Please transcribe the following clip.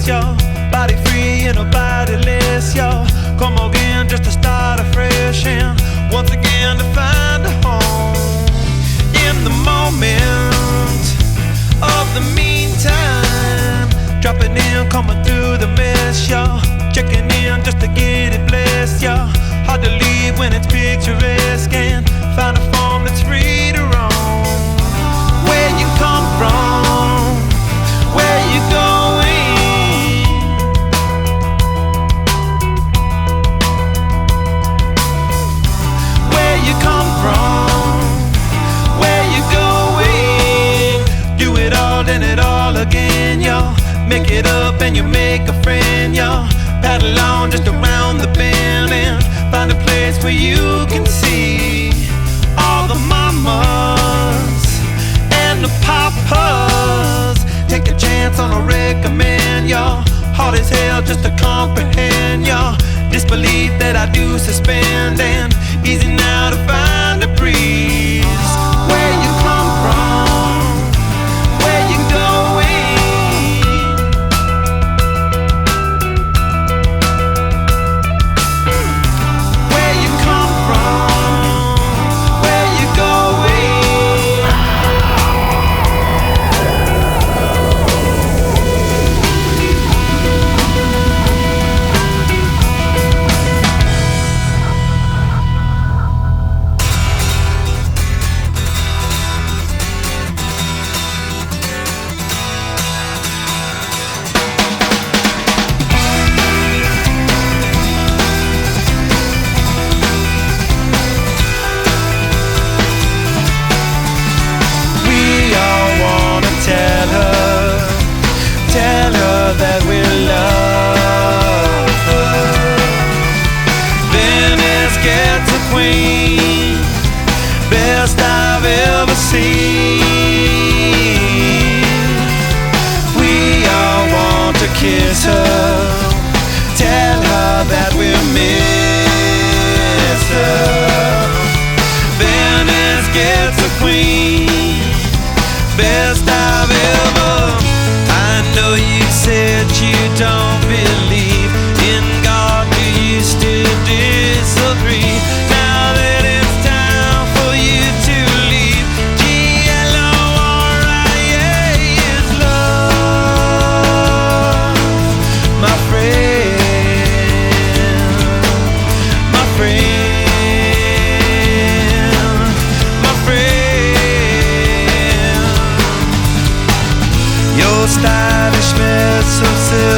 y'all. Body free and a bodiless, y'all. Come again just to start afresh and once again to find a home in the moment of the meantime. Dropping in, coming through the mess, y'all. Checking in just to get it blessed, y'all. Hard to leave when it's picturesque and find a form that's free to roam. Where you come from, where you going? Where you come from, where you going? Do it all and it all again, y'all. Make it up and you make a friend, y'all. Paddle on just around the bend and find a place where you can see all the mamas and the papas. Take a chance on a recommend, y'all. Hard as hell just to comprehend, y'all. Disbelief that I do suspend and easy now to find a breeze. Where you come from, where you going? That we love her. Venice gets a queen, best I've ever seen. We all want to kiss her, tell her that we miss her. Venice gets a queen, best I've ever. I know you said you don't believe in God, you used to disagree. Now that it's time for you to leave, GLORIA is love, my friend, my friend, my friend. Your stylish mess of silk